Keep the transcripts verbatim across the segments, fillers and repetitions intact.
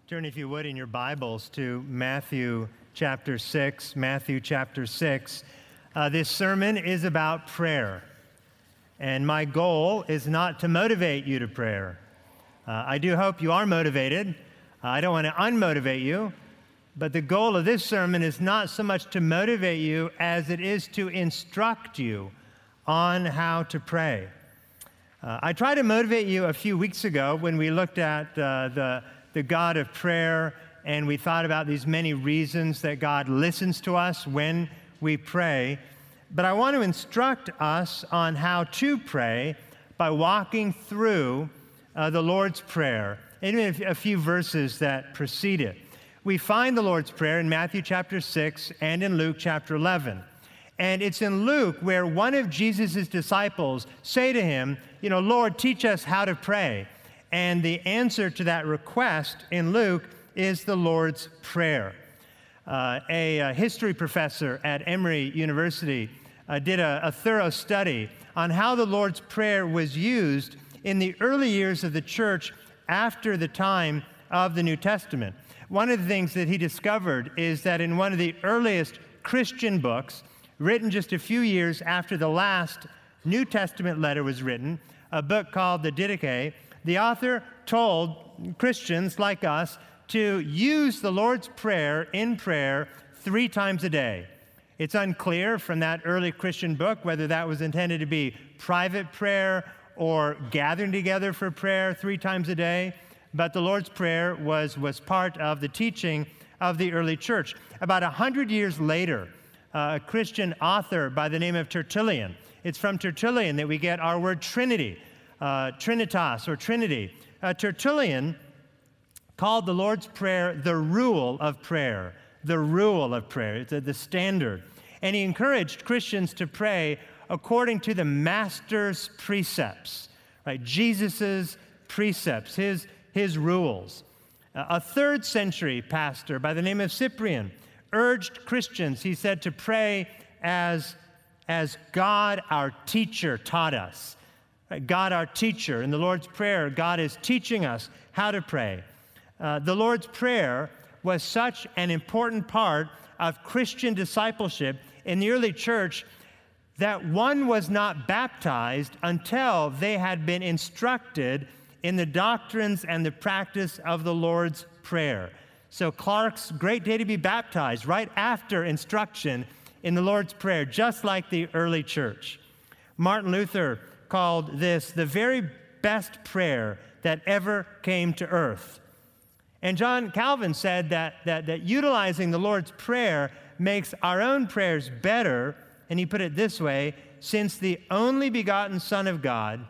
Turn, if you would, in your Bibles to Matthew chapter six. Matthew chapter six. Uh, this sermon is about prayer, and my goal is not to motivate you to prayer. Uh, I do hope you are motivated. Uh, I don't want to unmotivate you, but the goal of this sermon is not so much to motivate you as it is to instruct you on how to pray. Uh, I tried to motivate you a few weeks ago when we looked at uh, the the God of prayer, and we thought about these many reasons that God listens to us when we pray. But I want to instruct us on how to pray by walking through uh, the Lord's Prayer, and a few verses that precede it. We find the Lord's Prayer in Matthew chapter six and in Luke chapter eleven. And it's in Luke where one of Jesus' disciples say to him, you know, Lord, teach us how to pray. And the answer to that request in Luke is the Lord's Prayer. Uh, a, a history professor at Emory University uh, did a, a thorough study on how the Lord's Prayer was used in the early years of the church after the time of the New Testament. One of the things that he discovered is that in one of the earliest Christian books, written just a few years after the last New Testament letter was written, a book called the Didache, the author told Christians like us to use the Lord's Prayer in prayer three times a day. It's unclear from that early Christian book whether that was intended to be private prayer or gathering together for prayer three times a day, but the Lord's Prayer was, was part of the teaching of the early church. About a hundred years later, uh, a Christian author by the name of Tertullian, it's from Tertullian that we get our word Trinity, Uh, Trinitas or Trinity. Uh, Tertullian called the Lord's Prayer the rule of prayer, the rule of prayer, the, the standard. And he encouraged Christians to pray according to the Master's precepts, right? Jesus's precepts, his, his rules. Uh, a third century pastor by the name of Cyprian urged Christians, he said, to pray as, as God our teacher taught us. God, our teacher. In the Lord's Prayer, God is teaching us how to pray. Uh, the Lord's Prayer was such an important part of Christian discipleship in the early church that one was not baptized until they had been instructed in the doctrines and the practice of the Lord's Prayer. So Clark's great day to be baptized right after instruction in the Lord's Prayer, just like the early church. Martin Luther called this the very best prayer that ever came to earth. And John Calvin said that, that, that utilizing the Lord's Prayer makes our own prayers better, and he put it this way, since the only begotten Son of God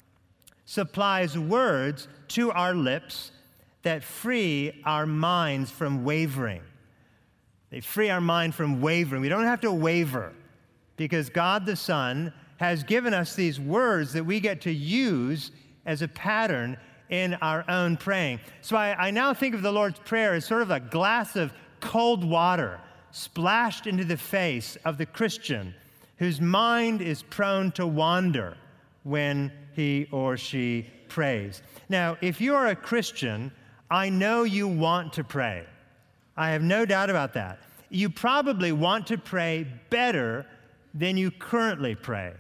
supplies words to our lips that free our minds from wavering. They free our mind from wavering. We don't have to waver because God the Son has given us these words that we get to use as a pattern in our own praying. So I, I now think of the Lord's Prayer as sort of a glass of cold water splashed into the face of the Christian whose mind is prone to wander when he or she prays. Now, if you are a Christian, I know you want to pray. I have no doubt about that. You probably want to pray better than you currently pray.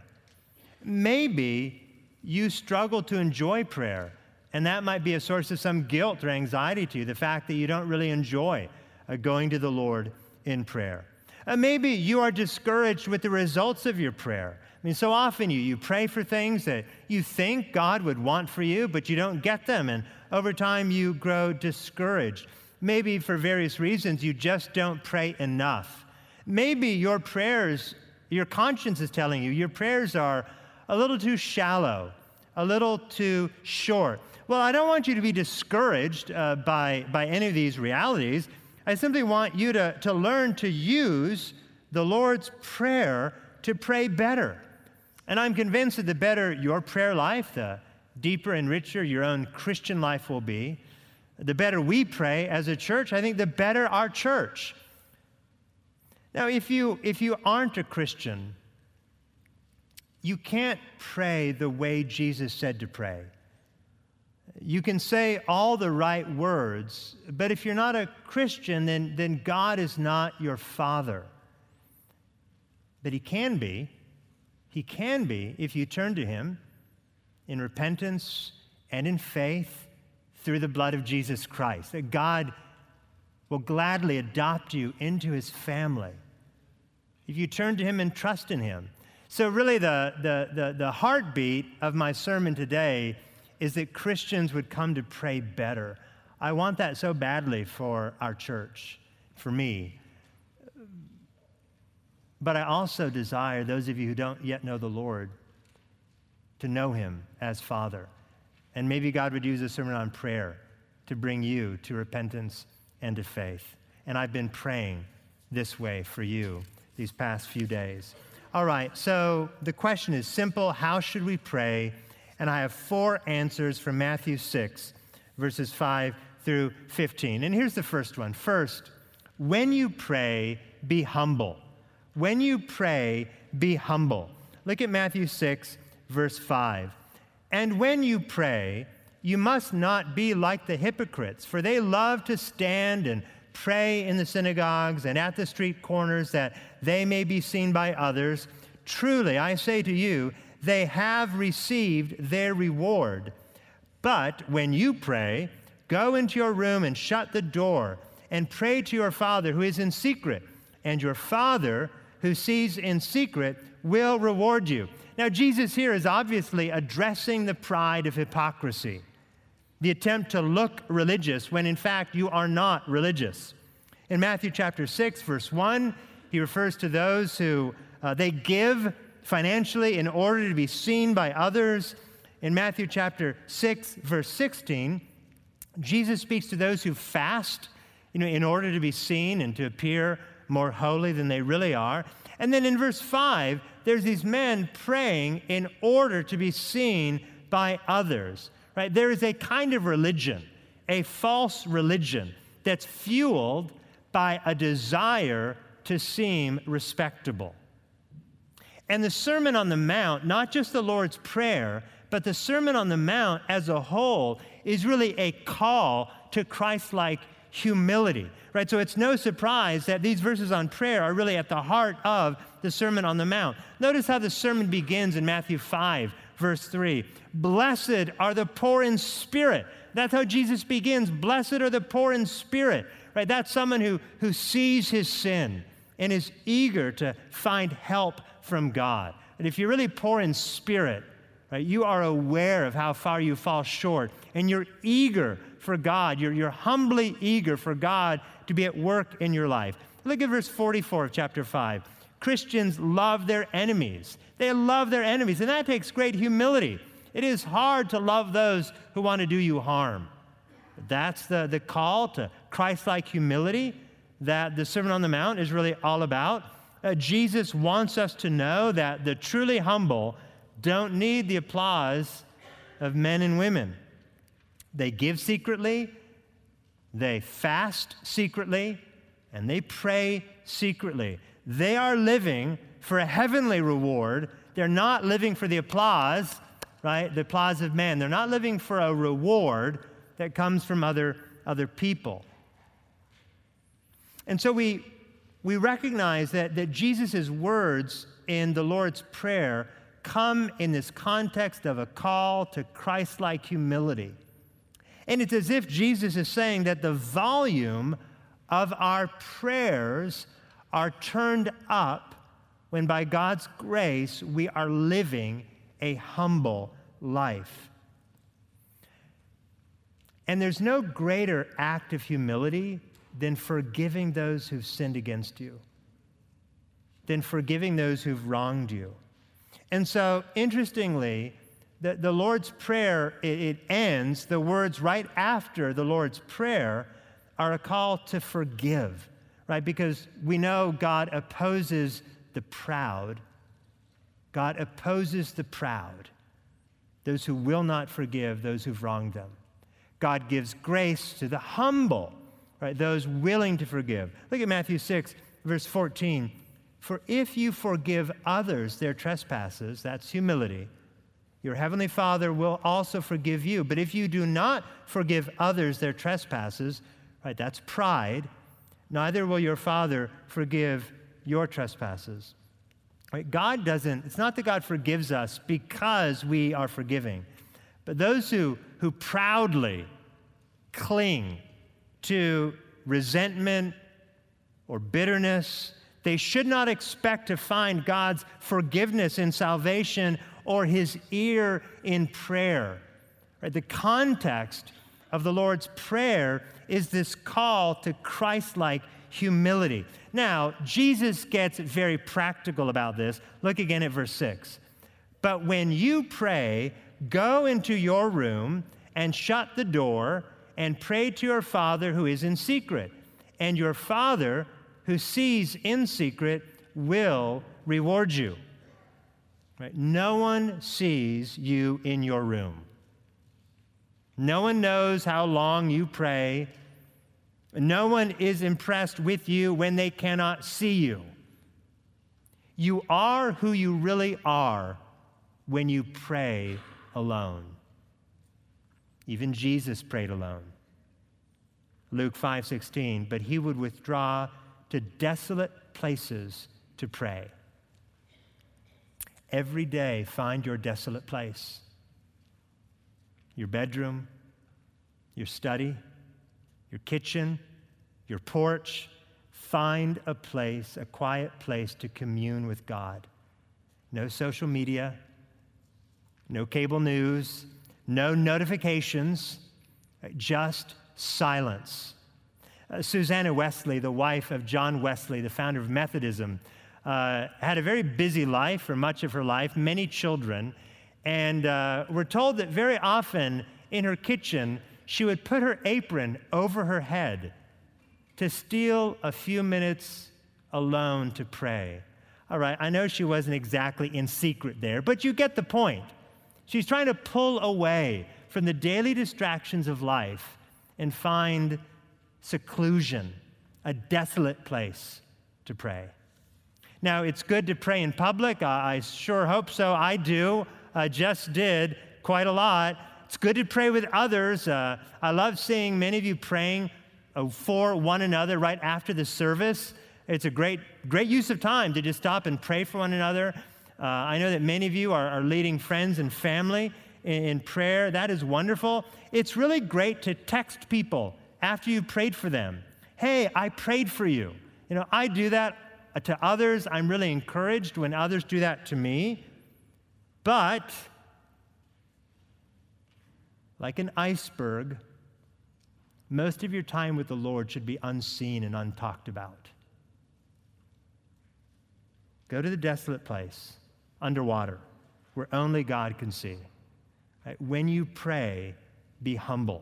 Maybe you struggle to enjoy prayer, and that might be a source of some guilt or anxiety to you, the fact that you don't really enjoy uh, going to the Lord in prayer. Uh, maybe you are discouraged with the results of your prayer. I mean, so often you, you pray for things that you think God would want for you, but you don't get them, and over time you grow discouraged. Maybe for various reasons you just don't pray enough. Maybe your prayers, your conscience is telling you, your prayers are a little too shallow, a little too short. Well, I don't want you to be discouraged uh, by, by any of these realities. I simply want you to, to learn to use the Lord's Prayer to pray better. And I'm convinced that the better your prayer life, the deeper and richer your own Christian life will be. The better we pray as a church, I think the better our church. Now, if you, if you aren't a Christian, you can't pray the way Jesus said to pray. You can say all the right words, but if you're not a Christian, then, then God is not your Father. But He can be. He can be if you turn to Him in repentance and in faith through the blood of Jesus Christ. That God will gladly adopt you into His family if you turn to Him and trust in Him. So really the, the, the, the heartbeat of my sermon today is that Christians would come to pray better. I want that so badly for our church, for me. But I also desire those of you who don't yet know the Lord to know Him as Father. And maybe God would use a sermon on prayer to bring you to repentance and to faith. And I've been praying this way for you these past few days. All right, so the question is simple. How should we pray? And I have four answers from Matthew six, verses five through fifteen. And here's the first one. First, when you pray, be humble. When you pray, be humble. Look at Matthew six, verse five. And when you pray, you must not be like the hypocrites, for they love to stand and pray in the synagogues and at the street corners that they may be seen by others. Truly, I say to you, they have received their reward. But when you pray, go into your room and shut the door and pray to your Father who is in secret, and your Father who sees in secret will reward you. Now, Jesus here is obviously addressing the pride of hypocrisy, the attempt to look religious when in fact you are not religious. In Matthew chapter six, verse one, he refers to those who uh, they give financially in order to be seen by others. In Matthew chapter six, verse sixteen, Jesus speaks to those who fast, you know, in order to be seen and to appear more holy than they really are. And then in verse five, there's these men praying in order to be seen by others, right? There is a kind of religion, a false religion that's fueled by a desire to seem respectable. And the Sermon on the Mount, not just the Lord's Prayer, but the Sermon on the Mount as a whole is really a call to Christ-like humility, right? So it's no surprise that these verses on prayer are really at the heart of the Sermon on the Mount. Notice how the sermon begins in Matthew five, verse three. Blessed are the poor in spirit. That's how Jesus begins. Blessed are the poor in spirit, right? That's someone who, who sees his sin and is eager to find help from God. And if you're really poor in spirit, right, you are aware of how far you fall short, and you're eager for God. You're, you're humbly eager for God to be at work in your life. Look at verse forty-four of chapter five. Christians love their enemies. They love their enemies, and that takes great humility. It is hard to love those who want to do you harm. That's the, the call to Christ-like humility that the Sermon on the Mount is really all about. Uh, Jesus wants us to know that the truly humble don't need the applause of men and women. They give secretly, they fast secretly, and they pray secretly. They are living for a heavenly reward. They're not living for the applause, right? The applause of man. They're not living for a reward that comes from other, other people. And so we, we recognize that, that Jesus' words in the Lord's Prayer come in this context of a call to Christ-like humility. And it's as if Jesus is saying that the volume of our prayers are turned up when by God's grace we are living a humble life. And there's no greater act of humility than forgiving those who've sinned against you, than forgiving those who've wronged you. And so, interestingly, the, the Lord's Prayer, it, it ends, the words right after the Lord's Prayer are a call to forgive, right? Because we know God opposes the proud. God opposes the proud, those who will not forgive those who've wronged them. God gives grace to the humble, right? Those willing to forgive. Look at Matthew six, verse fourteen. For if you forgive others their trespasses, that's humility, your heavenly Father will also forgive you. But if you do not forgive others their trespasses, right, that's pride, neither will your Father forgive your trespasses. Right? God doesn't, it's not that God forgives us because we are forgiving, but those who, who proudly cling to resentment or bitterness, they should not expect to find God's forgiveness in salvation or his ear in prayer. Right? The context of the Lord's Prayer is this call to Christ-like humility. Now, Jesus gets very practical about this. Look again at verse six. But when you pray, go into your room and shut the door and pray to your Father who is in secret. And your Father who sees in secret will reward you. Right? No one sees you in your room. No one knows how long you pray. No one is impressed with you when they cannot see you. You are who you really are when you pray alone. Even Jesus prayed alone. Luke five sixteen, but he would withdraw to desolate places to pray. Every day, find your desolate place. Your bedroom, your study, your kitchen, your porch. Find a place, a quiet place to commune with God. No social media, no cable news, no notifications, just silence. Uh, Susanna Wesley, the wife of John Wesley, the founder of Methodism, uh, had a very busy life for much of her life, many children, and uh, we're told that very often in her kitchen, she would put her apron over her head to steal a few minutes alone to pray. All right, I know she wasn't exactly in secret there, but you get the point. She's trying to pull away from the daily distractions of life and find seclusion, a desolate place to pray. Now, it's good to pray in public. I, I sure hope so. I do. I just did quite a lot. It's good to pray with others. Uh, I love seeing many of you praying uh, for one another right after the service. It's a great, great use of time to just stop and pray for one another. Uh, I know that many of you are, are leading friends and family in, in prayer. That is wonderful. It's really great to text people after you've prayed for them. Hey, I prayed for you. You know, I do that to others. I'm really encouraged when others do that to me. But like an iceberg, most of your time with the Lord should be unseen and untalked about. Go to the desolate place, underwater, where only God can see. Right? When you pray, be humble.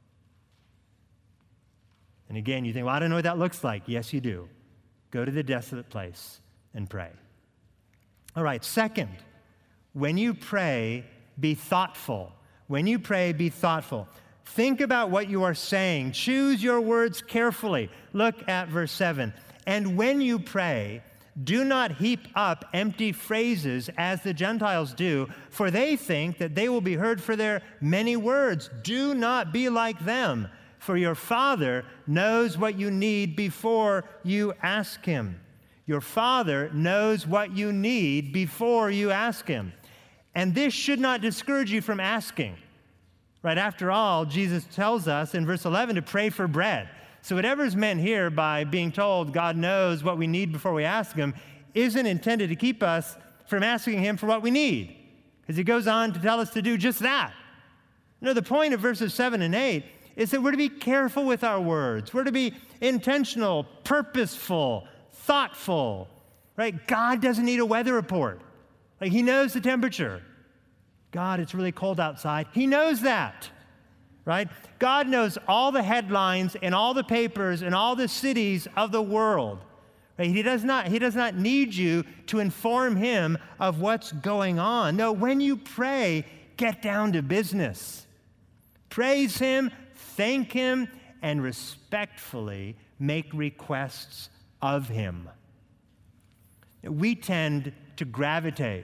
And again, you think, well, I don't know what that looks like. Yes, you do. Go to the desolate place and pray. All right, second, when you pray, be thoughtful. When you pray, be thoughtful. Think about what you are saying. Choose your words carefully. Look at verse seven. And when you pray, do not heap up empty phrases as the Gentiles do, for they think that they will be heard for their many words. Do not be like them, for your Father knows what you need before you ask him. Your Father knows what you need before you ask him. And this should not discourage you from asking. Right? After all, Jesus tells us in verse eleven to pray for bread. So whatever is meant here by being told God knows what we need before we ask him isn't intended to keep us from asking him for what we need, because he goes on to tell us to do just that. No, the point of verses seven and eight is that we're to be careful with our words. We're to be intentional, purposeful, thoughtful, right? God doesn't need a weather report. Like, he knows the temperature. God, it's really cold outside. He knows that, right? God knows all the headlines and all the papers and all the cities of the world. Right? He does not, he does not need you to inform him of what's going on. No, when you pray, get down to business. Praise him, thank him, and respectfully make requests of him. We tend to gravitate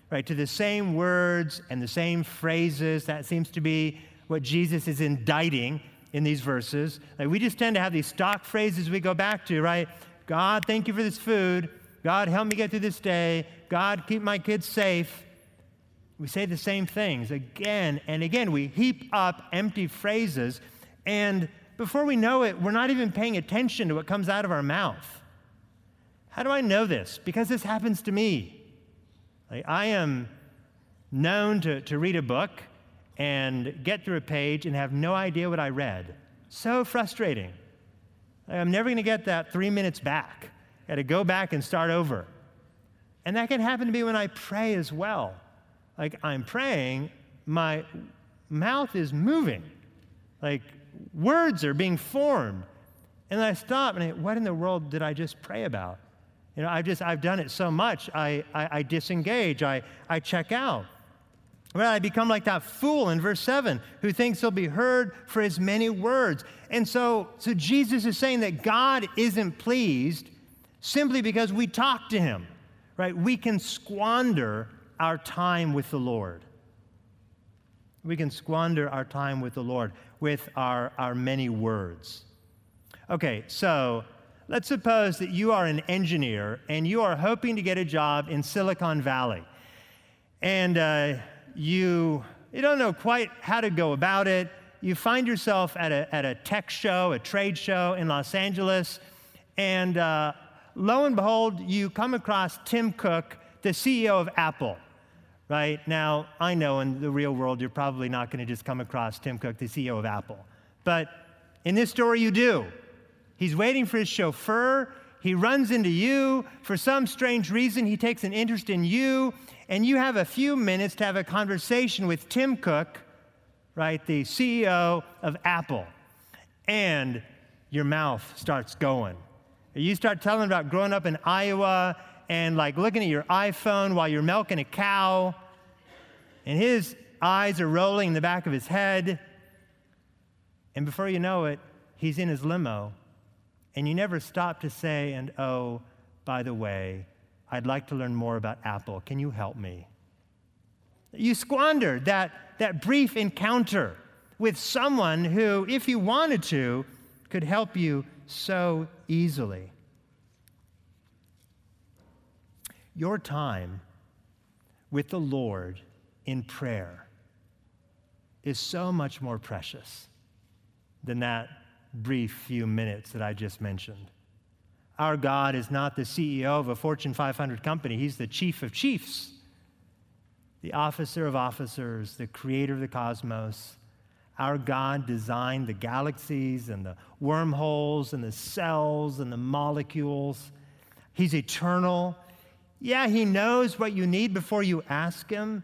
right, to the same words and the same phrases. That seems to be what Jesus is indicting in these verses. Like, we just tend to have these stock phrases we go back to, right? God, thank you for this food. God, help me get through this day. God, keep my kids safe. We say the same things again and again. We heap up empty phrases, and before we know it, we're not even paying attention to what comes out of our mouth. How do I know this? Because this happens to me. Like, I am known to, to read a book and get through a page and have no idea what I read. So frustrating. I'm never going to get that three minutes back. Got to go back and start over. And that can happen to me when I pray as well. Like, I'm praying, my mouth is moving. Like, words are being formed. And I stop and I, what in the world did I just pray about? You know, I've just, I've done it so much, I, I, I disengage, I, I check out. Well, I become like that fool in verse seven who thinks he'll be heard for his many words. And so, so Jesus is saying that God isn't pleased simply because we talk to him, right? We can squander our time with the Lord. We can squander our time with the Lord with our, our many words. Okay, so let's suppose that you are an engineer and you are hoping to get a job in Silicon Valley. And uh, you, you don't know quite how to go about it. You find yourself at a, at a tech show, a trade show in Los Angeles, and uh, lo and behold, you come across Tim Cook, the C E O of Apple. Right? Now, I know in the real world, you're probably not going to just come across Tim Cook, the C E O of Apple. But in this story, you do. He's waiting for his chauffeur. He runs into you. For some strange reason, he takes an interest in you. And you have a few minutes to have a conversation with Tim Cook, right, the C E O of Apple. And your mouth starts going. You start telling about growing up in Iowa and like looking at your iPhone while you're milking a cow, and his eyes are rolling in the back of his head, and before you know it, he's in his limo, and you never stop to say, and oh, by the way, I'd like to learn more about Apple. Can you help me? You squandered that, that brief encounter with someone who, if you wanted to, could help you so easily. Your time with the Lord in prayer is so much more precious than that brief few minutes that I just mentioned. Our God is not the C E O of a Fortune five hundred company. He's the chief of chiefs, the officer of officers, the creator of the cosmos. Our God designed the galaxies and the wormholes and the cells and the molecules. He's eternal. Yeah, he knows what you need before you ask him,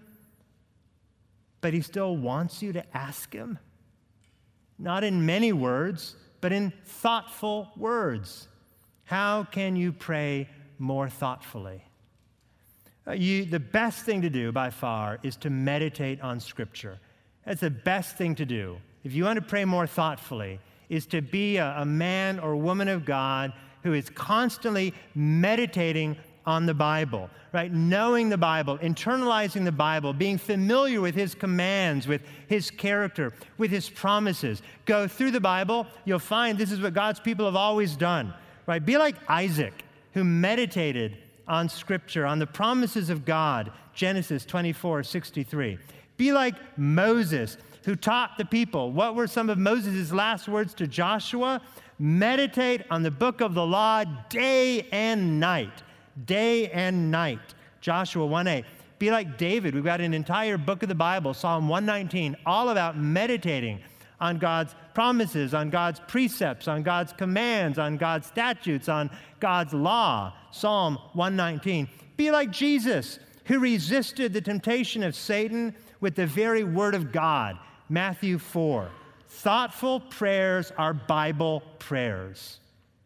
but he still wants you to ask him. Not in many words, but in thoughtful words. How can you pray more thoughtfully? Uh, you, the best thing to do by far is to meditate on Scripture. That's the best thing to do. If you want to pray more thoughtfully, is to be a, a man or woman of God who is constantly meditating on the Bible, right? Knowing the Bible, internalizing the Bible, being familiar with his commands, with his character, with his promises. Go through the Bible, you'll find this is what God's people have always done, right? Be like Isaac, who meditated on Scripture, on the promises of God, Genesis twenty-four sixty-three. Be like Moses, who taught the people. What were some of Moses' last words to Joshua? Meditate on the book of the law day and night. Day and night. Joshua one eight. Be like David. We've got an entire book of the Bible, Psalm one nineteen, all about meditating on God's promises, on God's precepts, on God's commands, on God's statutes, on God's law. Psalm one nineteen. Be like Jesus, who resisted the temptation of Satan with the very word of God. Matthew four. Thoughtful prayers are Bible prayers.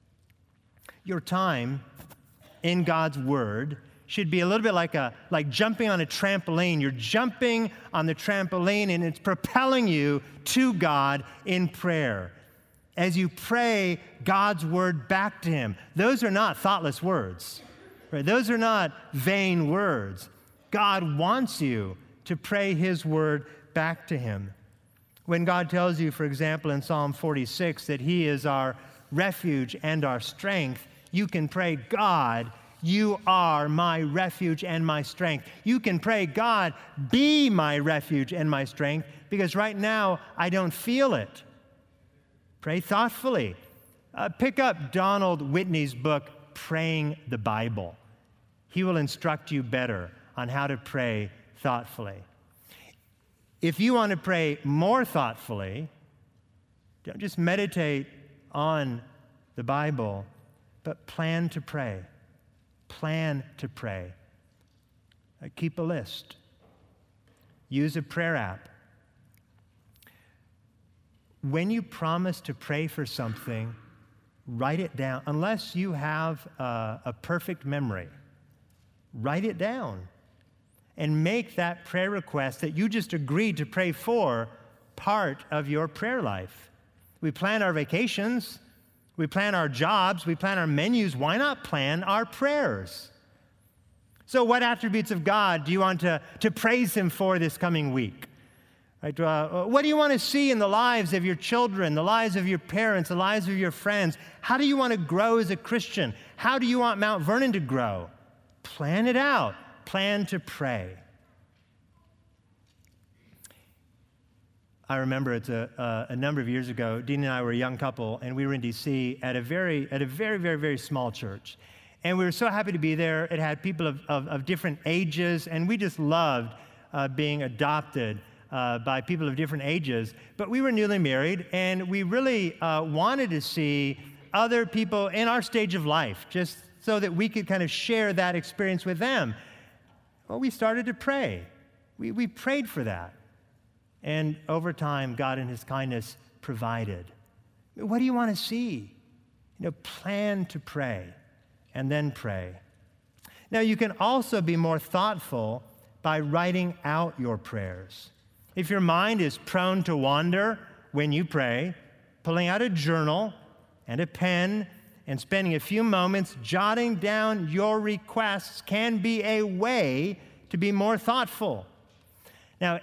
Your time in God's word should be a little bit like a like jumping on a trampoline. You're jumping on the trampoline and it's propelling you to God in prayer. As you pray God's word back to him, those are not thoughtless words. Right? Those are not vain words. God wants you to pray his word back to him. When God tells you, for example, in Psalm forty-six, that he is our refuge and our strength, you can pray, God, you are my refuge and my strength. You can pray, God, be my refuge and my strength, because right now I don't feel it. Pray thoughtfully. Uh, pick up Donald Whitney's book, Praying the Bible. He will instruct you better on how to pray thoughtfully. If you want to pray more thoughtfully, don't just meditate on the Bible, but plan to pray. Plan to pray. Uh, keep a list. Use a prayer app. When you promise to pray for something, write it down. Unless you have a, a perfect memory, write it down and make that prayer request that you just agreed to pray for part of your prayer life. We plan our vacations. We plan our jobs, we plan our menus. Why not plan our prayers? So what attributes of God do you want to, to praise him for this coming week? Right? Uh, what do you want to see in the lives of your children, the lives of your parents, the lives of your friends? How do you want to grow as a Christian? How do you want Mount Vernon to grow? Plan it out. Plan to pray. I remember it's a, uh, a number of years ago, Dean and I were a young couple, and we were in D C at a very, at a very, very, very small church. And we were so happy to be there. It had people of, of, of different ages, and we just loved uh, being adopted uh, by people of different ages. But we were newly married, and we really uh, wanted to see other people in our stage of life, just so that we could kind of share that experience with them. Well, we started to pray. We, we prayed for that. And over time, God in his kindness provided. What do you want to see? You know, plan to pray and then pray. Now, you can also be more thoughtful by writing out your prayers. If your mind is prone to wander when you pray, pulling out a journal and a pen and spending a few moments jotting down your requests can be a way to be more thoughtful. Now,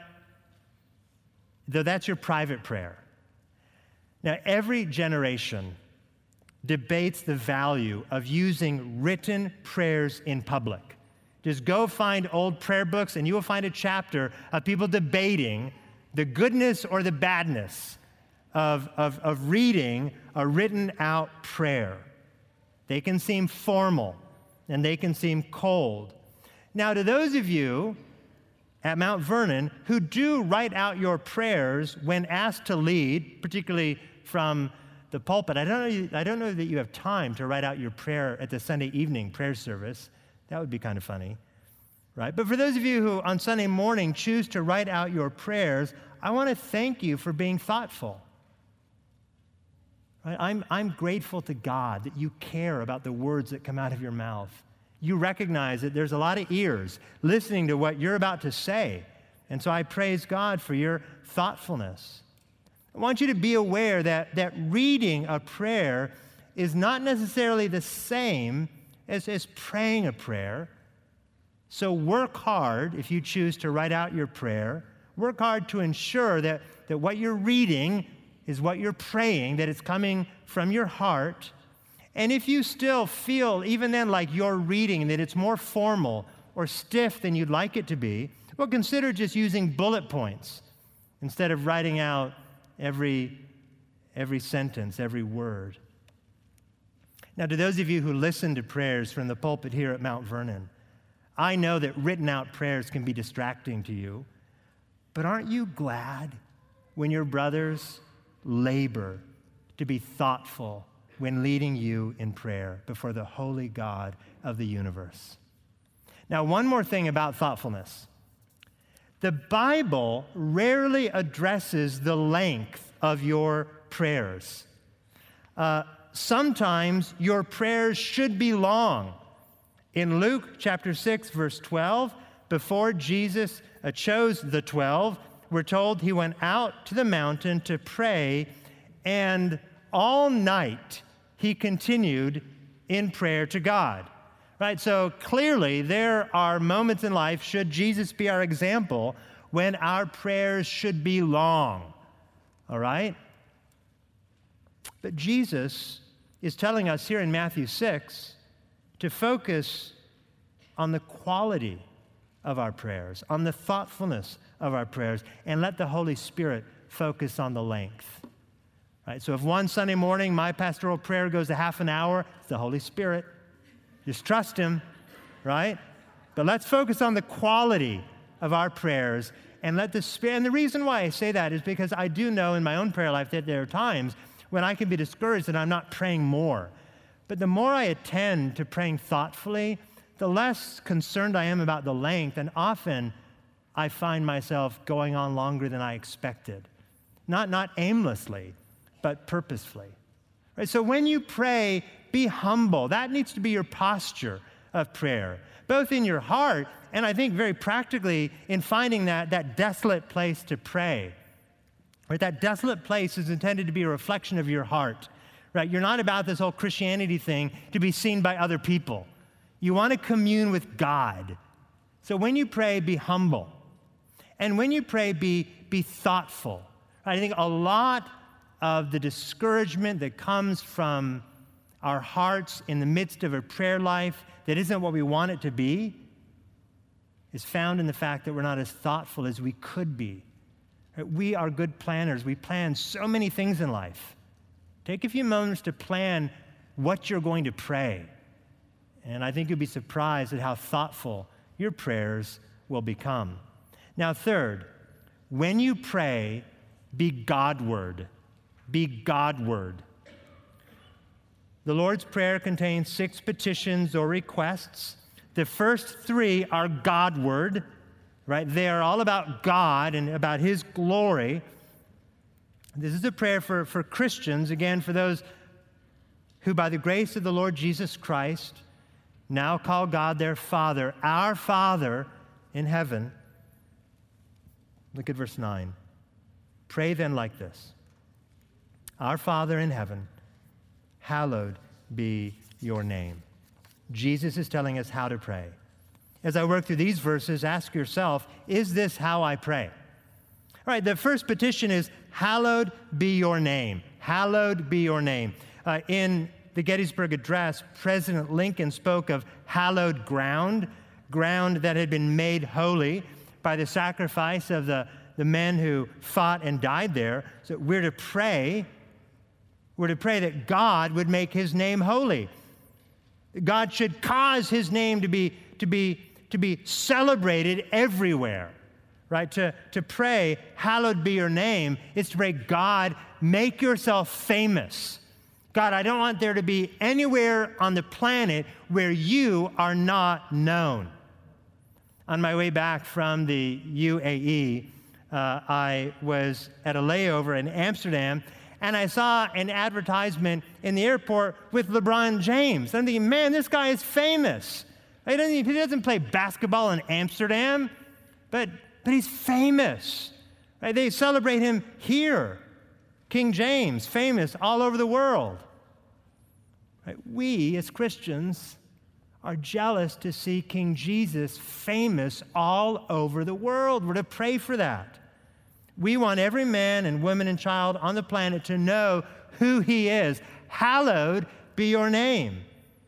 though that's your private prayer. Now, every generation debates the value of using written prayers in public. Just go find old prayer books and you will find a chapter of people debating the goodness or the badness of, of, of reading a written out prayer. They can seem formal and they can seem cold. Now, to those of you at Mount Vernon who do write out your prayers when asked to lead, particularly from the pulpit. I don't know, I don't know that you have time to write out your prayer at the Sunday evening prayer service. That would be kind of funny, right? But for those of you who on Sunday morning choose to write out your prayers, I want to thank you for being thoughtful. Right? I'm, I'm grateful to God that you care about the words that come out of your mouth. You recognize that there's a lot of ears listening to what you're about to say. And so I praise God for your thoughtfulness. I want you to be aware that, that reading a prayer is not necessarily the same as, as praying a prayer. So work hard if you choose to write out your prayer. Work hard to ensure that, that what you're reading is what you're praying, that it's coming from your heart. And if you still feel, even then, like you're reading, that it's more formal or stiff than you'd like it to be, well, consider just using bullet points instead of writing out every, every sentence, every word. Now, to those of you who listen to prayers from the pulpit here at Mount Vernon, I know that written out prayers can be distracting to you, but aren't you glad when your brothers labor to be thoughtful when leading you in prayer before the holy God of the universe? Now, one more thing about thoughtfulness. The Bible rarely addresses the length of your prayers. Uh, sometimes your prayers should be long. In Luke chapter six, verse twelve, before Jesus uh, chose the twelve, we're told he went out to the mountain to pray, and all night he continued in prayer to God. right? So clearly there are moments in life, should Jesus be our example, when our prayers should be long, all right? But Jesus is telling us here in Matthew six to focus on the quality of our prayers, on the thoughtfulness of our prayers, and let the Holy Spirit focus on the length. Right? So if one Sunday morning my pastoral prayer goes to half an hour, it's the Holy Spirit. Just trust Him, right? But let's focus on the quality of our prayers and let the Spirit, and the reason why I say that is because I do know in my own prayer life that there are times when I can be discouraged and I'm not praying more. But the more I attend to praying thoughtfully, the less concerned I am about the length, and often I find myself going on longer than I expected. Not, not aimlessly, but purposefully. Right? So when you pray, be humble. That needs to be your posture of prayer, both in your heart and I think very practically in finding that, that desolate place to pray. Right? That desolate place is intended to be a reflection of your heart. Right? You're not about this whole Christianity thing to be seen by other people. You want to commune with God. So when you pray, be humble. And when you pray, be, be thoughtful. I think a lot of the discouragement that comes from our hearts in the midst of a prayer life that isn't what we want it to be is found in the fact that we're not as thoughtful as we could be. We are good planners. We plan so many things in life. Take a few moments to plan what you're going to pray. And I think you'll be surprised at how thoughtful your prayers will become. Now, third, when you pray, be Godward. Be Godward. The Lord's Prayer contains six petitions or requests. The first three are Godward, right? They are all about God and about His glory. This is a prayer for, for Christians, again, for those who, by the grace of the Lord Jesus Christ, now call God their Father, our Father in heaven. Look at verse nine. Pray then like this. Our Father in heaven, hallowed be your name. Jesus is telling us how to pray. As I work through these verses, ask yourself, is this how I pray? All right, the first petition is, hallowed be your name. Hallowed be your name. Uh, in the Gettysburg Address, President Lincoln spoke of hallowed ground, ground that had been made holy by the sacrifice of the, the men who fought and died there. So we're to pray, we're to pray that God would make His name holy. God should cause His name to be, to be, to be celebrated everywhere, right? To, to pray, hallowed be your name, is to pray, God, make yourself famous. God, I don't want there to be anywhere on the planet where you are not known. On my way back from the U A E, uh, I was at a layover in Amsterdam, and I saw an advertisement in the airport with LeBron James. I'm thinking, man, this guy is famous. He doesn't, he doesn't play basketball in Amsterdam, but, but he's famous. Right? They celebrate him here. King James, famous all over the world. Right? We, as Christians, are jealous to see King Jesus famous all over the world. We're to pray for that. We want every man and woman and child on the planet to know who He is. Hallowed be your name.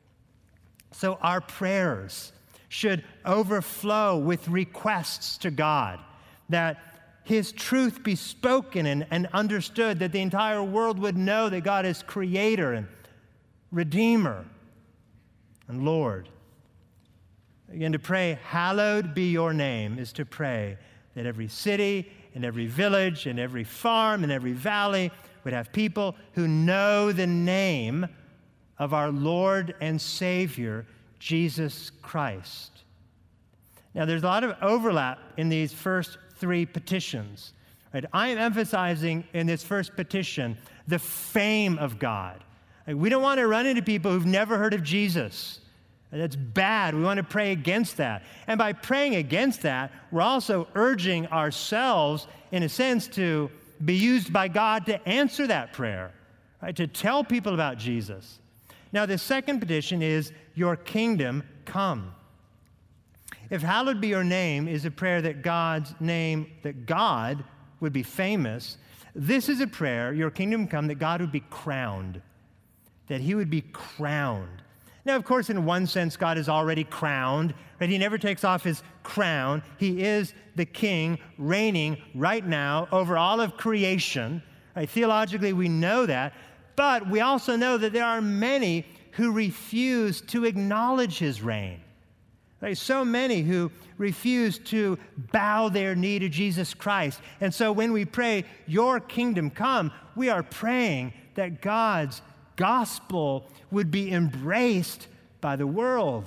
So our prayers should overflow with requests to God, that His truth be spoken and, and understood, that the entire world would know that God is Creator and Redeemer and Lord. Again, to pray, hallowed be your name, is to pray that every city and every village and every farm and every valley would have people who know the name of our Lord and Savior, Jesus Christ. Now, there's a lot of overlap in these first three petitions. Right? I am emphasizing in this first petition the fame of God. Like, we don't want to run into people who've never heard of Jesus. That's bad. We want to pray against that. And by praying against that, we're also urging ourselves, in a sense, to be used by God to answer that prayer, right? To tell people about Jesus. Now, the second petition is, your kingdom come. If hallowed be your name is a prayer that God's name, that God would be famous, this is a prayer, your kingdom come, that God would be crowned, that he would be crowned. Now, of course, in one sense, God is already crowned, right? He never takes off his crown. He is the king reigning right now over all of creation. Right? Theologically, we know that, but we also know that there are many who refuse to acknowledge his reign. Right? So many who refuse to bow their knee to Jesus Christ. And so when we pray, your kingdom come, we are praying that God's gospel would be embraced by the world.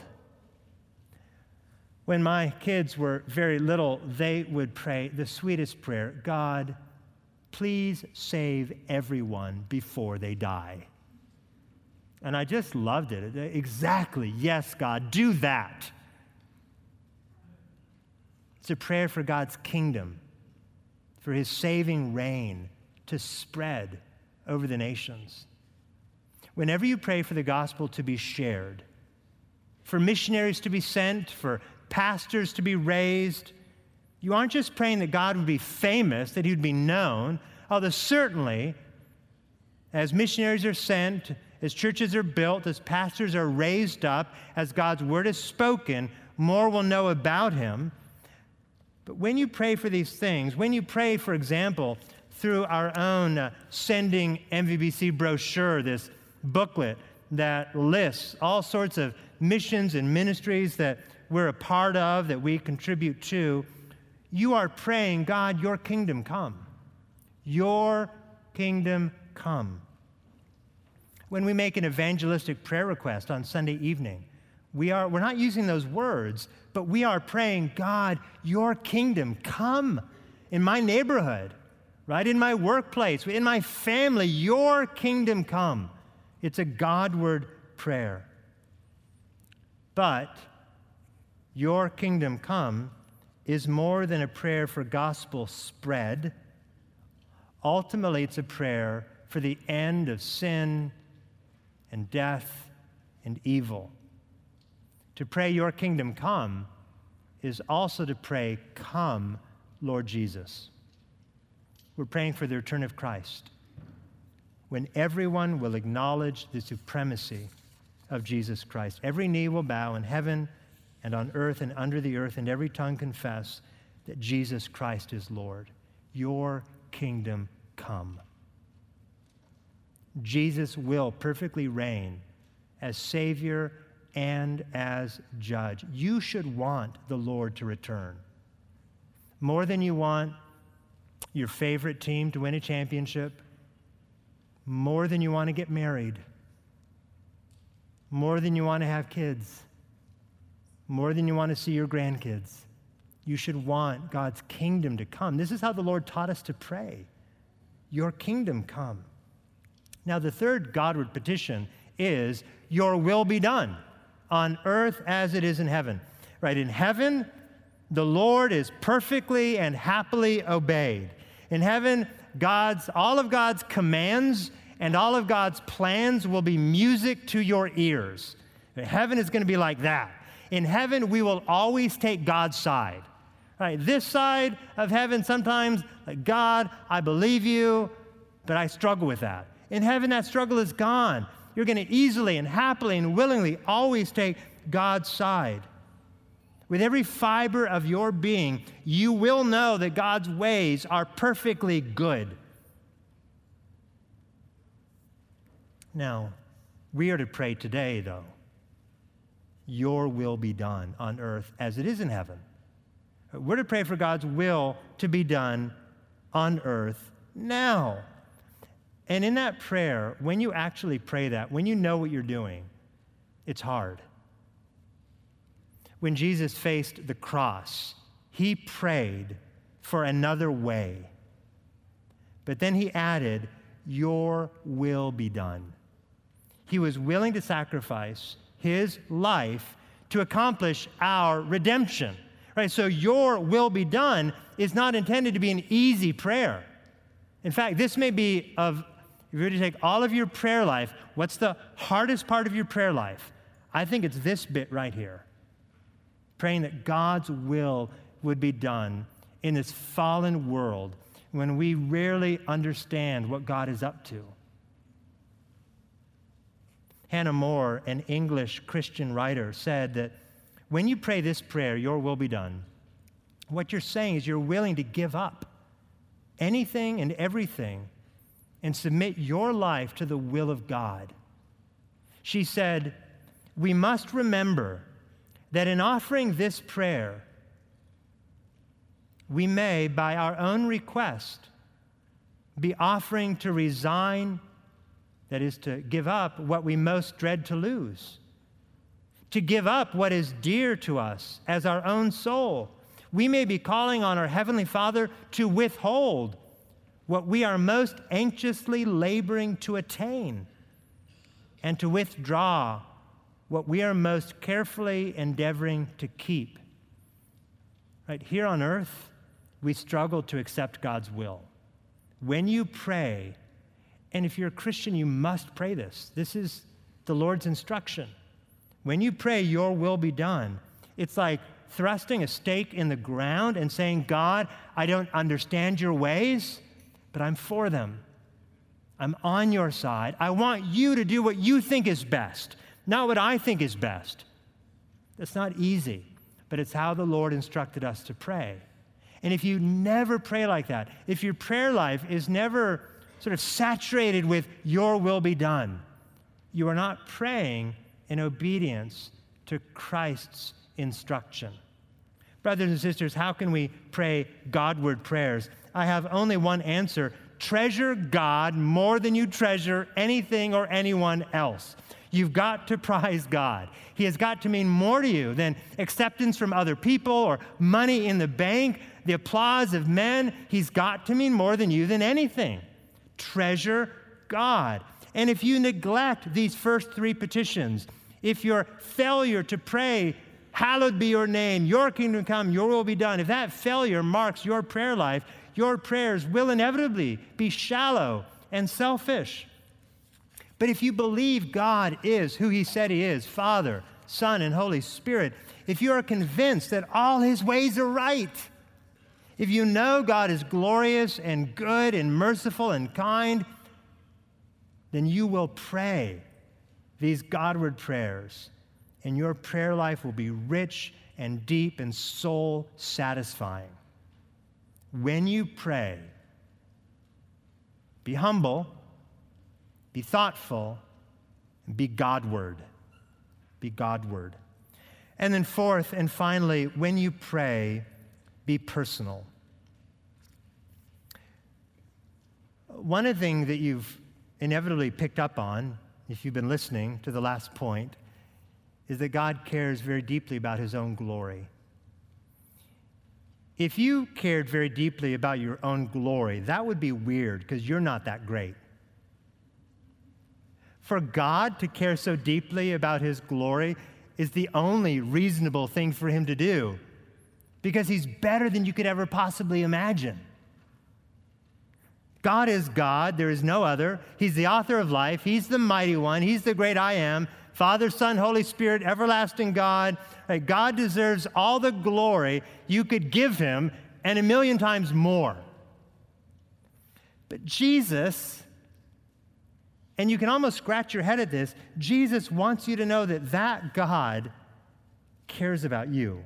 When my kids were very little, they would pray the sweetest prayer, God, please save everyone before they die. And I just loved it. Exactly. Yes, God, do that. It's a prayer for God's kingdom, for his saving reign to spread over the nations. Whenever you pray for the gospel to be shared, for missionaries to be sent, for pastors to be raised, you aren't just praying that God would be famous, that he would be known, although certainly as missionaries are sent, as churches are built, as pastors are raised up, as God's word is spoken, more will know about him. But when you pray for these things, when you pray, for example, through our own uh, Sending M V B C brochure, this booklet that lists all sorts of missions and ministries that we're a part of, that we contribute to, you are praying, God, your kingdom come. Your kingdom come. When we make an evangelistic prayer request on Sunday evening, we are, we're not using those words, but we are praying, God, your kingdom come in my neighborhood, right? In my workplace, in my family, your kingdom come. It's a Godward prayer. But your kingdom come is more than a prayer for gospel spread. Ultimately, it's a prayer for the end of sin and death and evil. To pray your kingdom come is also to pray, come, Lord Jesus. We're praying for the return of Christ, when everyone will acknowledge the supremacy of Jesus Christ. Every knee will bow in heaven and on earth and under the earth, and every tongue confess that Jesus Christ is Lord. Your kingdom come. Jesus will perfectly reign as Savior and as Judge. You should want the Lord to return more than you want your favorite team to win a championship, more than you want to get married, more than you want to have kids, more than you want to see your grandkids. You should want God's kingdom to come. This is how the Lord taught us to pray. Your kingdom come. Now, the third Godward petition is, your will be done on earth as it is in heaven. Right? In heaven, the Lord is perfectly and happily obeyed. In heaven, God's, all of God's commands and all of God's plans will be music to your ears. Heaven is going to be like that. In heaven, we will always take God's side. Right? This side of heaven, sometimes, like, God, I believe you, but I struggle with that. In heaven, that struggle is gone. You're going to easily and happily and willingly always take God's side. With every fiber of your being, you will know that God's ways are perfectly good. Now, we are to pray today, though, your will be done on earth as it is in heaven. We're to pray for God's will to be done on earth now. And in that prayer, when you actually pray that, when you know what you're doing, it's hard. When Jesus faced the cross, he prayed for another way. But then he added, your will be done. He was willing to sacrifice his life to accomplish our redemption. Right? So your will be done is not intended to be an easy prayer. In fact, this may be of if you were to take all of your prayer life, what's the hardest part of your prayer life? I think it's this bit right here. Praying that God's will would be done in this fallen world when we rarely understand what God is up to. Hannah More, an English Christian writer, said that when you pray this prayer, your will be done, what you're saying is you're willing to give up anything and everything and submit your life to the will of God. She said, we must remember that in offering this prayer, we may, by our own request, be offering to resign, that is, to give up what we most dread to lose, to give up what is dear to us as our own soul. We may be calling on our Heavenly Father to withhold what we are most anxiously laboring to attain and to withdraw what we are most carefully endeavoring to keep. Right here on earth, we struggle to accept God's will. When you pray, and if you're a Christian, you must pray this. This is the Lord's instruction. When you pray, your will be done. It's like thrusting a stake in the ground and saying, God, I don't understand your ways, but I'm for them. I'm on your side. I want you to do what you think is best, not what I think is best. That's not easy, but it's how the Lord instructed us to pray. And if you never pray like that, if your prayer life is never sort of saturated with your will be done, you are not praying in obedience to Christ's instruction. Brothers and sisters, how can we pray Godward prayers? I have only one answer. Treasure God more than you treasure anything or anyone else. You've got to prize God. He has got to mean more to you than acceptance from other people or money in the bank, the applause of men. He's got to mean more than you than anything. Treasure God. And if you neglect these first three petitions, if your failure to pray, hallowed be your name, your kingdom come, your will be done, if that failure marks your prayer life, your prayers will inevitably be shallow and selfish. But if you believe God is who he said he is, Father, Son, and Holy Spirit, if you are convinced that all his ways are right, if you know God is glorious and good and merciful and kind, then you will pray these Godward prayers, and your prayer life will be rich and deep and soul satisfying. When you pray, be humble, be thoughtful, and be Godward. Be Godward. And then fourth and finally, when you pray, be personal. One of the things that you've inevitably picked up on, if you've been listening to the last point, is that God cares very deeply about his own glory. If you cared very deeply about your own glory, that would be weird because you're not that great. For God to care so deeply about his glory is the only reasonable thing for him to do because he's better than you could ever possibly imagine. God is God. There is no other. He's the author of life. He's the mighty one. He's the great I am. Father, Son, Holy Spirit, everlasting God. Right? God deserves all the glory you could give him and a million times more. But Jesus, and you can almost scratch your head at this, Jesus wants you to know that that God cares about you.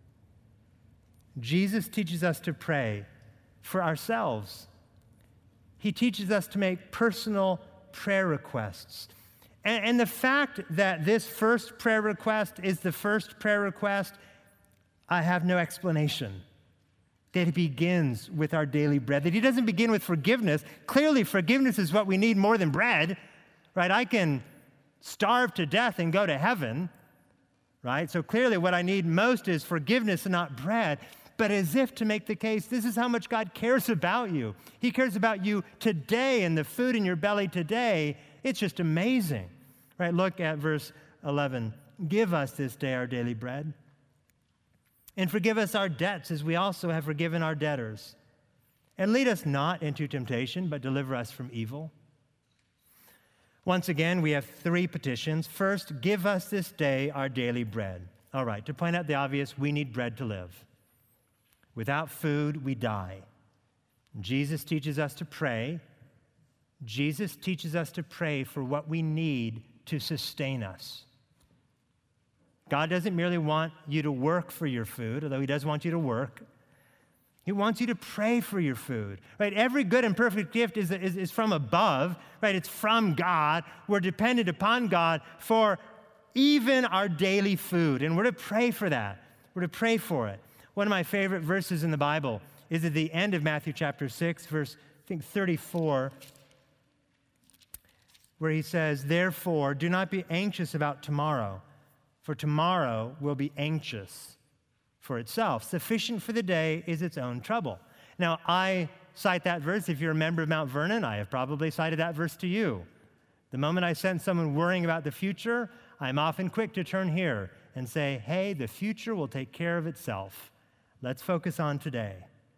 Jesus teaches us to pray for ourselves. He teaches us to make personal prayer requests. And, and the fact that this first prayer request is the first prayer request, I have no explanation. That it begins with our daily bread, that he doesn't begin with forgiveness. Clearly, forgiveness is what we need more than bread, right? I can starve to death and go to heaven, right? So clearly what I need most is forgiveness and not bread. But as if to make the case, this is how much God cares about you. He cares about you today and the food in your belly today. It's just amazing, right? Look at verse eleven. Give us this day our daily bread. And forgive us our debts as we also have forgiven our debtors. And lead us not into temptation, but deliver us from evil. Once again, we have three petitions. First, give us this day our daily bread. All right, to point out the obvious, we need bread to live. Without food, we die. Jesus teaches us to pray. Jesus teaches us to pray for what we need to sustain us. God doesn't merely want you to work for your food, although he does want you to work. He wants you to pray for your food, right? Every good and perfect gift is, is, is from above, right? It's from God. We're dependent upon God for even our daily food, and we're to pray for that. We're to pray for it. One of my favorite verses in the Bible is at the end of Matthew chapter six, verse, I think, thirty-four, where he says, "Therefore, do not be anxious about tomorrow, for tomorrow will be anxious for itself. Sufficient for the day is its own trouble." Now, I cite that verse. If you're a member of Mount Vernon, I have probably cited that verse to you. The moment I sense someone worrying about the future, I'm often quick to turn here and say, hey, the future will take care of itself. Let's focus on today.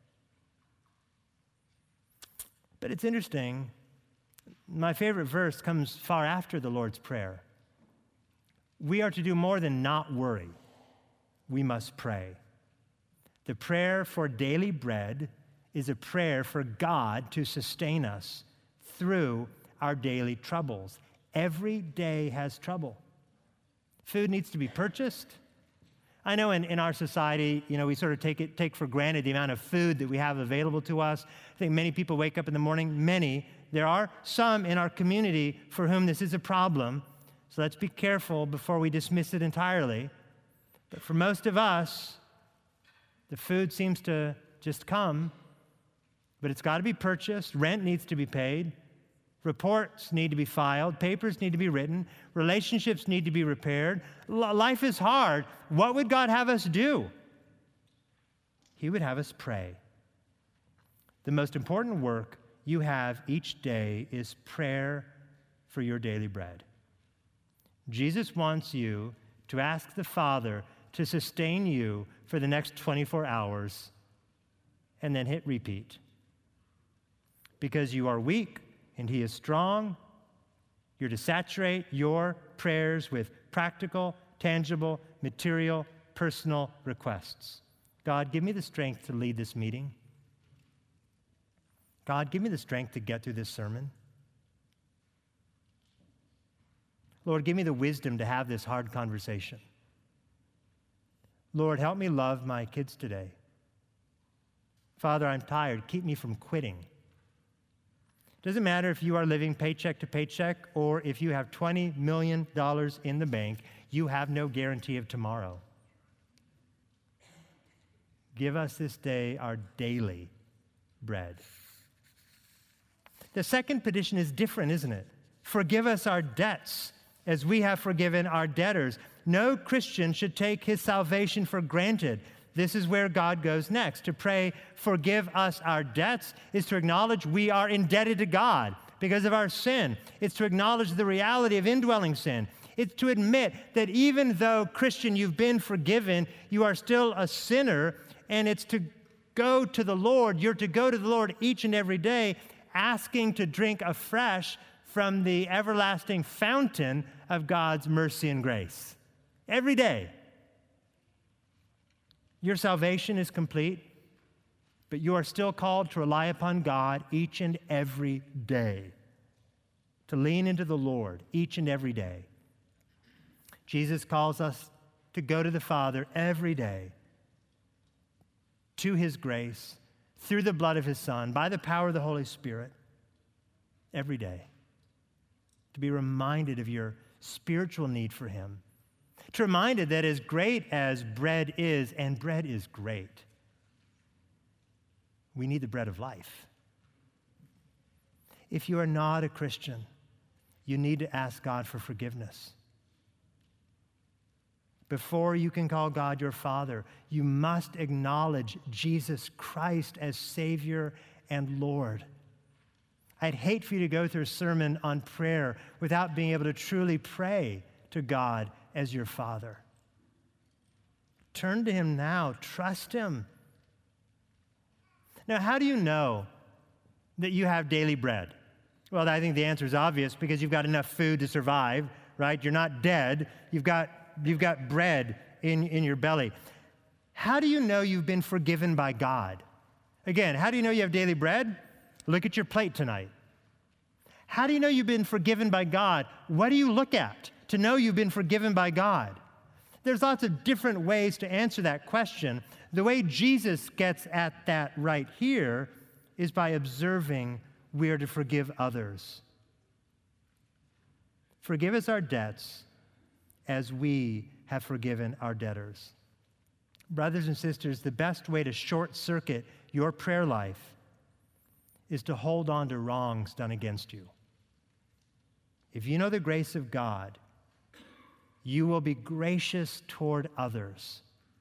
But it's interesting. My favorite verse comes far after the Lord's Prayer. We are to do more than not worry. We must pray. The prayer for daily bread is a prayer for God to sustain us through our daily troubles. Every day has trouble. Food needs to be purchased. I know in, in our society, you know, we sort of take it take for granted the amount of food that we have available to us. I think many people wake up in the morning, many. There are some in our community for whom this is a problem. So let's be careful before we dismiss it entirely. But for most of us, the food seems to just come, but it's got to be purchased. Rent needs to be paid. Reports need to be filed. Papers need to be written. Relationships need to be repaired. L- life is hard. What would God have us do? He would have us pray. The most important work you have each day is prayer for your daily bread. Jesus wants you to ask the Father to sustain you for the next twenty-four hours and then hit repeat. Because you are weak and he is strong, you're to saturate your prayers with practical, tangible, material, personal requests. God, give me the strength to lead this meeting. God, give me the strength to get through this sermon. Lord, give me the wisdom to have this hard conversation. Lord, help me love my kids today. Father, I'm tired. Keep me from quitting. Doesn't matter if you are living paycheck to paycheck or if you have twenty million dollars in the bank, you have no guarantee of tomorrow. Give us this day our daily bread. The second petition is different, isn't it? Forgive us our debts as we have forgiven our debtors. No Christian should take his salvation for granted. This is where God goes next. To pray, forgive us our debts, is to acknowledge we are indebted to God because of our sin. It's to acknowledge the reality of indwelling sin. It's to admit that even though, Christian, you've been forgiven, you are still a sinner, and it's to go to the Lord. You're to go to the Lord each and every day, asking to drink afresh from the everlasting fountain of God's mercy and grace. Every day. Your salvation is complete, but you are still called to rely upon God each and every day, to lean into the Lord each and every day. Jesus calls us to go to the Father every day, to his grace, through the blood of his Son, by the power of the Holy Spirit, every day, to be reminded of your spiritual need for him, to be reminded that as great as bread is, and bread is great, we need the bread of life. If you are not a Christian, you need to ask God for forgiveness. Before you can call God your Father, you must acknowledge Jesus Christ as Savior and Lord. I'd hate for you to go through a sermon on prayer without being able to truly pray to God as your Father. Turn to him now. Trust him. Now, how do you know that you have daily bread? Well, I think the answer is obvious because you've got enough food to survive, right? You're not dead. You've got, you've got bread in, in your belly. How do you know you've been forgiven by God? Again, how do you know you have daily bread? Look at your plate tonight. How do you know you've been forgiven by God? What do you look at to know you've been forgiven by God? There's lots of different ways to answer that question. The way Jesus gets at that right here is by observing we are to forgive others. Forgive us our debts as we have forgiven our debtors. Brothers and sisters, the best way to short-circuit your prayer life is to hold on to wrongs done against you. If you know the grace of God, you will be gracious toward others.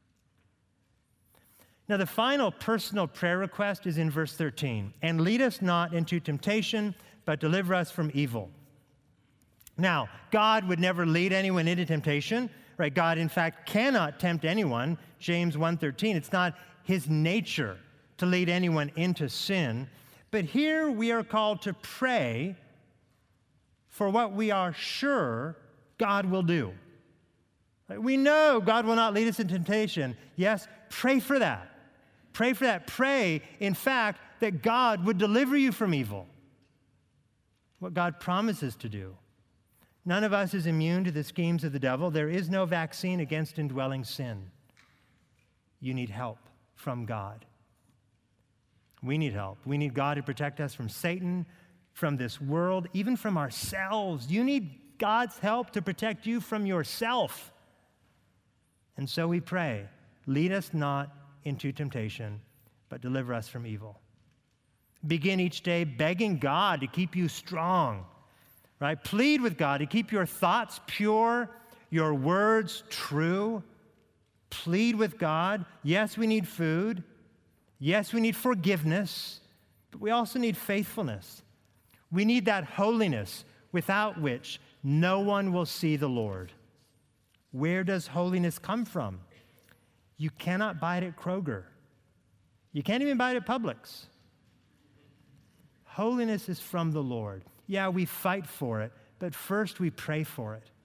Now, the final personal prayer request is in verse thirteen. And lead us not into temptation, but deliver us from evil. Now, God would never lead anyone into temptation, right? God, in fact, cannot tempt anyone. James one thirteen, it's not his nature to lead anyone into sin. But here we are called to pray for what we are sure God will do. We know God will not lead us into temptation. Yes, pray for that. Pray for that. Pray, in fact, that God would deliver you from evil. What God promises to do. None of us is immune to the schemes of the devil. There is no vaccine against indwelling sin. You need help from God. We need help. We need God to protect us from Satan, from this world, even from ourselves. You need God's help to protect you from yourself. And so we pray, lead us not into temptation, but deliver us from evil. Begin each day begging God to keep you strong, right? Plead with God to keep your thoughts pure, your words true. Plead with God. Yes, we need food. Yes, we need forgiveness, but we also need faithfulness. We need that holiness without which no one will see the Lord. Where does holiness come from? You cannot buy it at Kroger. You can't even buy it at Publix. Holiness is from the Lord. Yeah, we fight for it, but first we pray for it.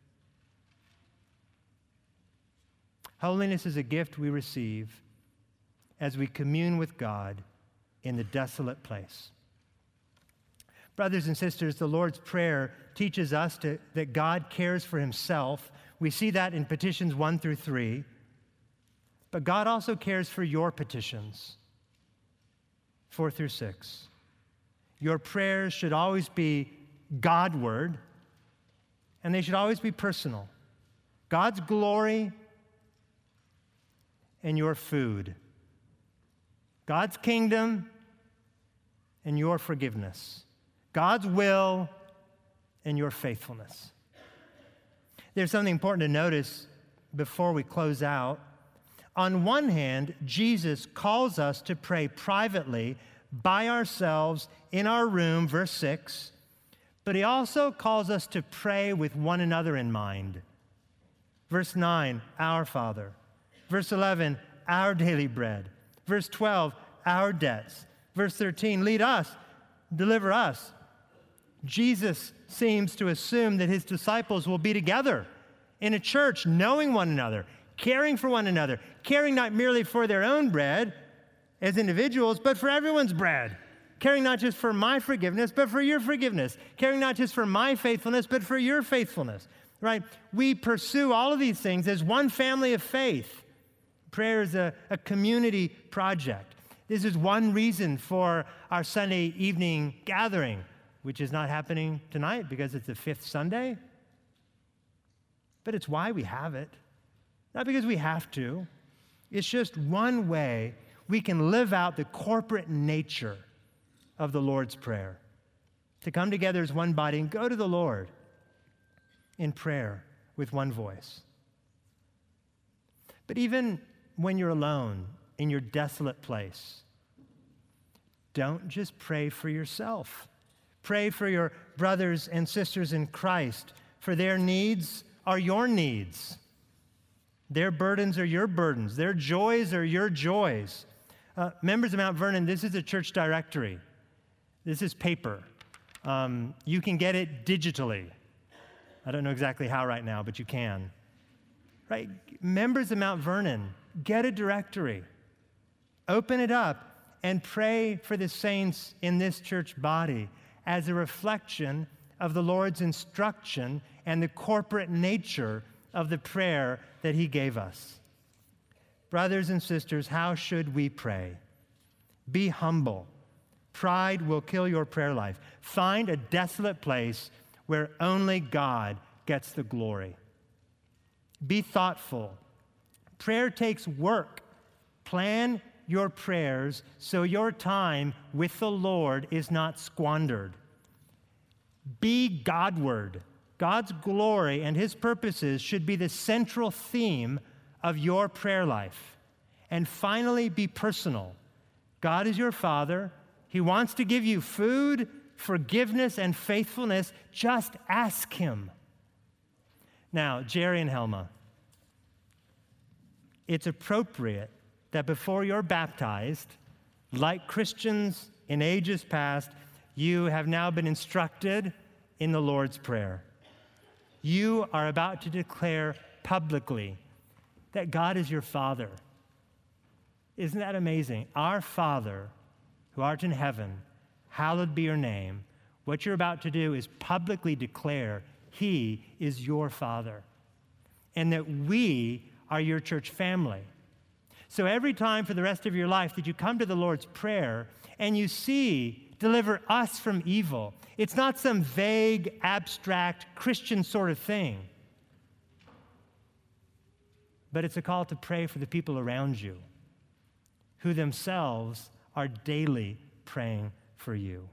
Holiness is a gift we receive as we commune with God in the desolate place. Brothers and sisters, the Lord's Prayer teaches us to, that God cares for himself. We see that in petitions one through three. But God also cares for your petitions, four through six. Your prayers should always be Godward, and they should always be personal. God's glory and your food. God's kingdom and your forgiveness. God's will and your faithfulness. There's something important to notice before we close out. On one hand, Jesus calls us to pray privately by ourselves in our room, verse six, but he also calls us to pray with one another in mind. Verse nine, our Father. Verse eleven, our daily bread. Verse twelve, our debts. Verse thirteen, lead us, deliver us. Jesus seems to assume that his disciples will be together in a church, knowing one another, caring for one another, caring not merely for their own bread as individuals, but for everyone's bread. Caring not just for my forgiveness, but for your forgiveness. Caring not just for my faithfulness, but for your faithfulness, right? We pursue all of these things as one family of faith. Prayer is a, a community project. This is one reason for our Sunday evening gathering, which is not happening tonight because it's the fifth Sunday. But it's why we have it. Not because we have to. It's just one way we can live out the corporate nature of the Lord's Prayer. To come together as one body and go to the Lord in prayer with one voice. But even when you're alone in your desolate place, don't just pray for yourself. Pray for your brothers and sisters in Christ, for their needs are your needs. Their burdens are your burdens. Their joys are your joys. Uh, members of Mount Vernon, this is a church directory. This is paper. Um, you can get it digitally. I don't know exactly how right now, but you can. Right? Members of Mount Vernon, get a directory. Open it up and pray for the saints in this church body as a reflection of the Lord's instruction and the corporate nature of the prayer that he gave us. Brothers and sisters, how should we pray? Be humble. Pride will kill your prayer life. Find a desolate place where only God gets the glory. Be thoughtful. Prayer takes work. Plan your prayers so your time with the Lord is not squandered. Be Godward. God's glory and his purposes should be the central theme of your prayer life. And finally, be personal. God is your Father. He wants to give you food, forgiveness, and faithfulness. Just ask him. Now, Jerry and Helma, it's appropriate that before you're baptized, like Christians in ages past, you have now been instructed in the Lord's Prayer. You are about to declare publicly that God is your Father. Isn't that amazing? Our Father, who art in heaven, hallowed be your name. What you're about to do is publicly declare he is your Father, and that we are your church family. So every time for the rest of your life that you come to the Lord's Prayer and you see, deliver us from evil, it's not some vague, abstract Christian sort of thing, but it's a call to pray for the people around you who themselves are daily praying for you.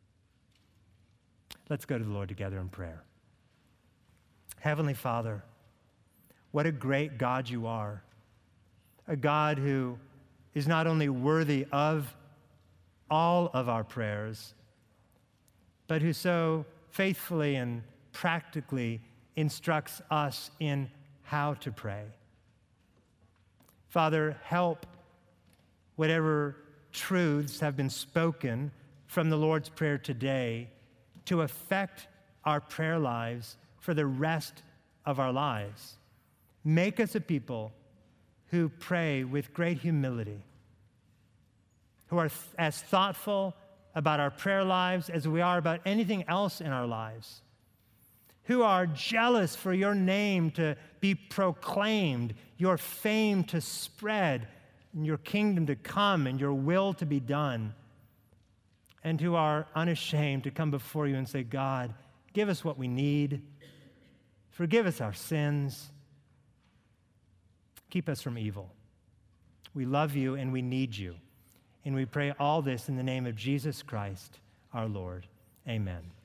Let's go to the Lord together in prayer. Heavenly Father, what a great God you are. A God who is not only worthy of all of our prayers, but who so faithfully and practically instructs us in how to pray. Father, help whatever truths have been spoken from the Lord's Prayer today to affect our prayer lives for the rest of our lives. Make us a people who pray with great humility, who are th- as thoughtful about our prayer lives as we are about anything else in our lives, who are jealous for your name to be proclaimed, your fame to spread, and your kingdom to come, and your will to be done, and who are unashamed to come before you and say, God, give us what we need, forgive us our sins, keep us from evil. We love you and we need you. And we pray all this in the name of Jesus Christ, our Lord. Amen.